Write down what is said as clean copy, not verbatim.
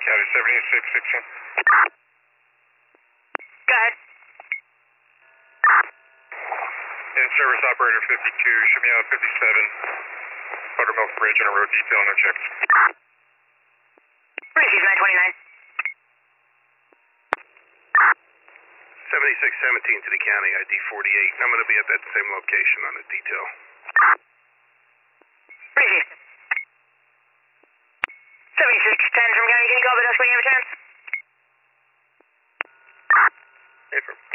County 7616. Go ahead. In-service operator 52, show me out 57. Buttermilk Bridge on a road detail, no checks. Received 929. 7617 to the county, ID 48. I'm going to be at that same location on the detail. Received. 7610 from county, can you go up with us when you have a chance? Affirm.